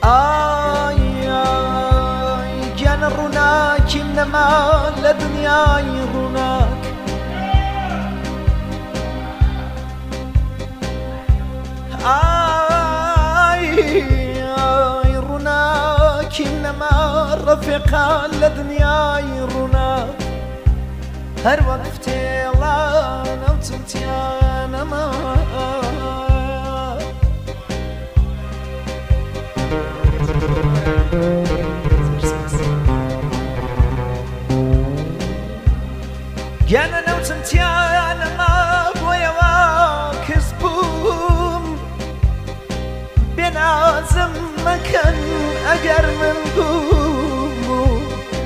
گیان ڕووناکی نەما لە دنیای ڕووناک ڕووناکی نەما ڕەفیقان لە دنیای ڕووناک هەر وەک فتێڵانە و چوتیانەما گیانە نەوچمتیانەما بۆیەوە کەس بووم بێنازم مەکەن ئەگەر من بووم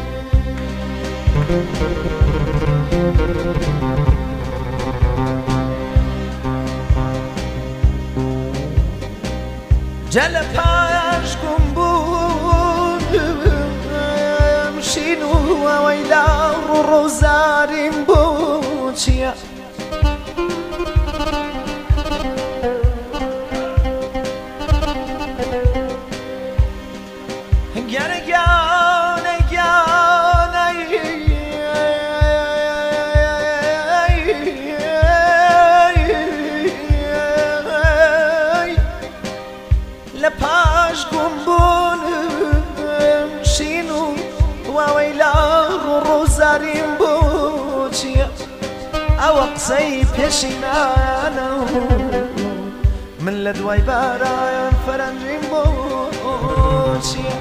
جا لە پاش گوم بووم شین و ئەوەی لاڕ و ڕۆزاریم بۆ چییە گیانە گیانە گیانە لە پاش گوم بوونم شین و واوەی لاڕ و ڕۆزاریم بۆ چییە ئەوە قسەی پێشینانە من لە دوای باران فەرەنجیم بۆ چییە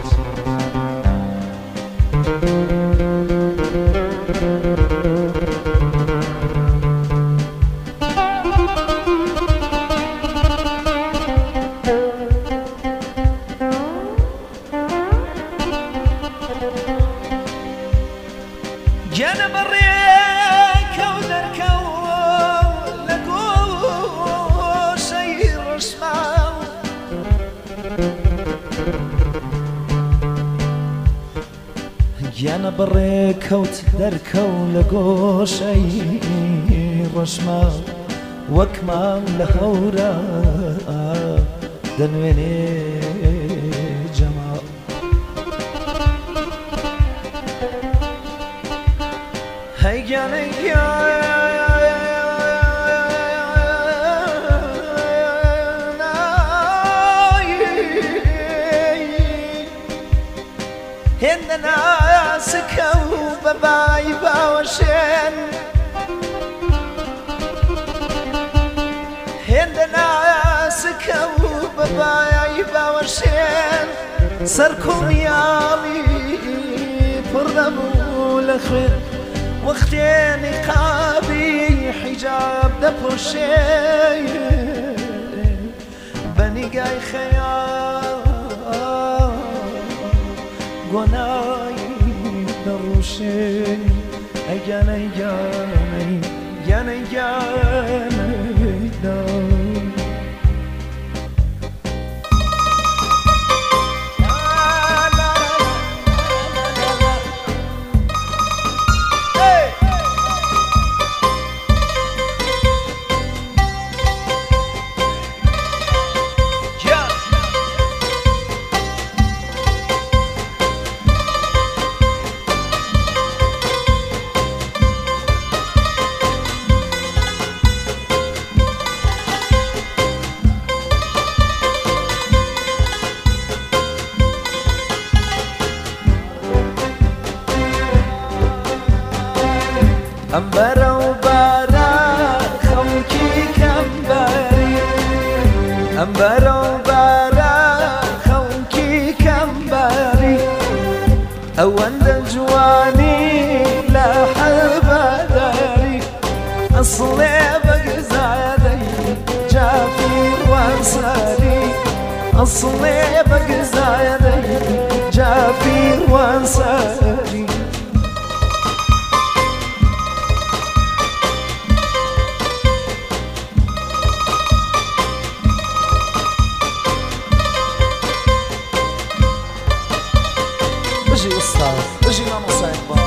گیانە بەڕێکە و دەرکەوت لە گۆشەی ڕشماو گیانە بەڕێکەوت دەرکەو لە گۆشەی ڕشماو وەک ماو لە هەورە دەنوێنێ جەماو هەی گیانە هێندە ناسکە و بەبای باوەشێن هێندە ناسکە و بەبای باوەشێن سەر کۆمیاڵی پڕ نەبوو لە خوێن وەختێ نیقابی حیجاب دەپۆشێ بە نیگای خەیاڵ گۆنایی دەڕوشێ ئەگیانەی گیانەی گیانەی گیانەی ئەمبەرە و بارە خەڵکی کەمبەری ئەمبەرە و بارە خەڵکی کەمبەری ئەوەندە جوانی لە حەبەدەری ئەسڵێ بەگزادەی جافیر وانسەری ئەسڵێ بەگزادەی جافیر وانسەری بژی ئوستاز بژی مامۆسای باڵ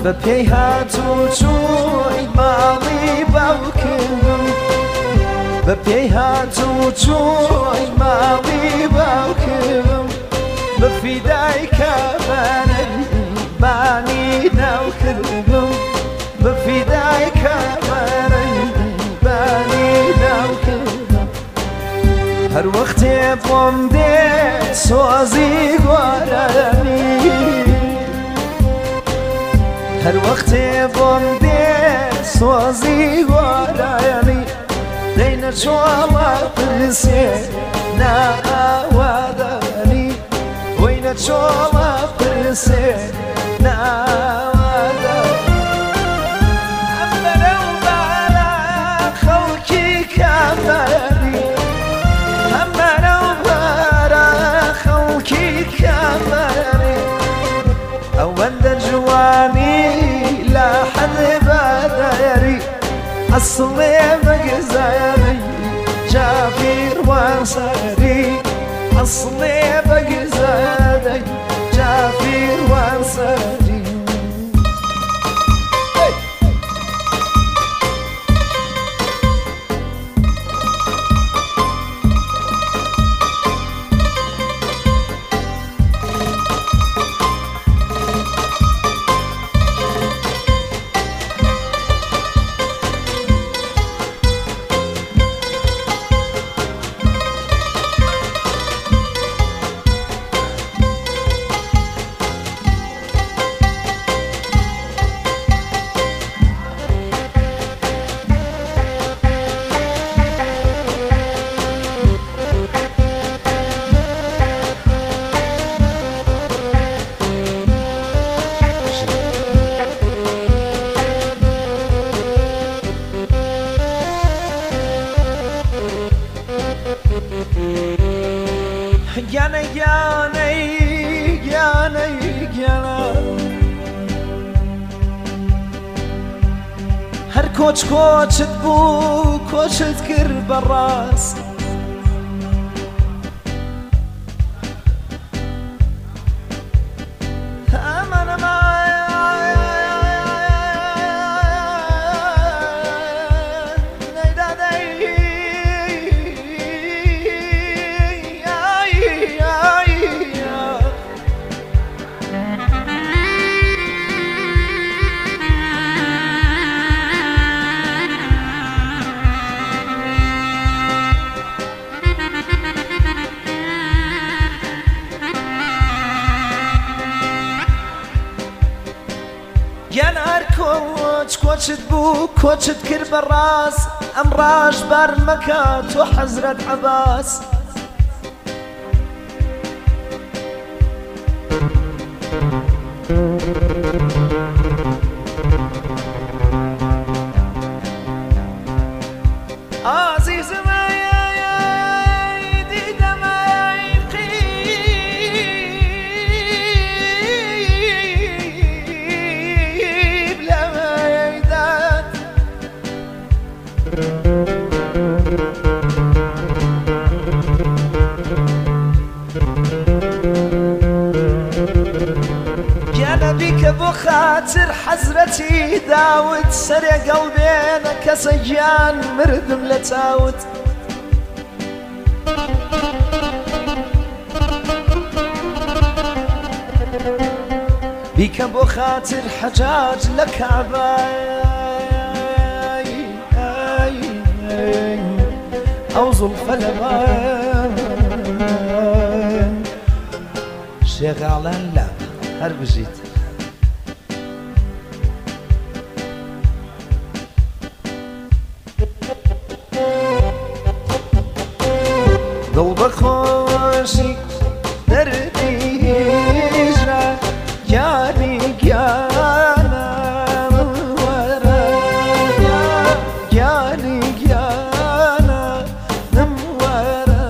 بەپێی هاتوو چووی ماڵی باوکم بەپێی هاتوو چووی ماڵی باوکم بە فیدای کامەرەی بانی ناو کردم بە فیدای کامەرەی بانی ناو کردم هەر وەختێ بۆم دێ سۆزی گۆرانی هەر وەختێ بۆم دێ سۆزی گۆرانی دەینە چۆڵە پرسێ ناوادانی وەینە چۆڵە پرسێ ناوادانی ئەم بەرەو بالا خەڵکی کامەری ئەم بەرەو بالا خەڵکی کامەری ئەوەندە جوانی لا حد بەدایەری ئەسڵێ بەگزایەری جافیر وانسەری ئەسڵێ بەگزایەری جافیر وانسەری گیانەی گیانەی گیانەی گیانە هەر کۆچ کۆچت بوو کۆچت کرد بەڕاست گیان هەر کۆچ کۆچت بوو کۆچت کرد بەڕاست ئەم ڕاش بار مەکە تۆ حەزرەت عەباس عزیزم بیکە بۆ خاتر حەزرەتی داوت سەرێ گەڵبێنە کەسە گیان مردم لە چاوت بیکە بۆ خاتر حەجاج لە کەعبای ئەو زوڵفە لەبای شێغاڵان لا هەر بژیت دڵ بەخۆشی دەردی هیژران گیانی گیانە وەرە گیانی گیانە وەرە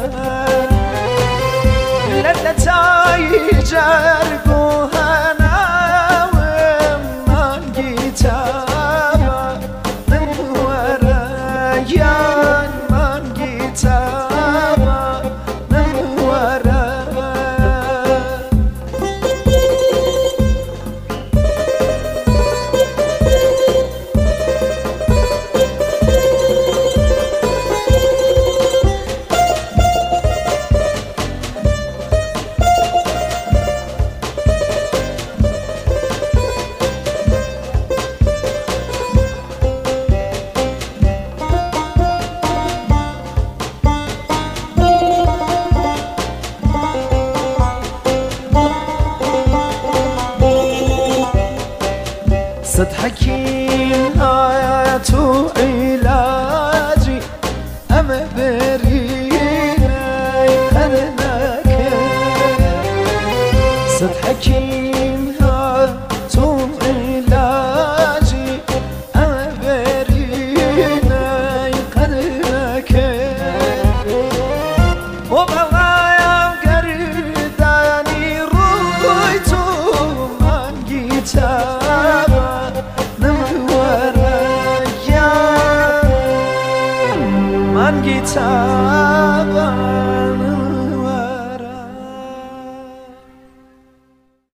لە لەتایی جەرگ و هەناوم مانگی تابە وەرە گیان مانگی تابە وەرە صد حكيم هاتو علاجي أما برينا يقرنك صد حكيم هاتو علاجي أما برينا يقرنك وبغايا قرداني رويتو من جيتابا من guitar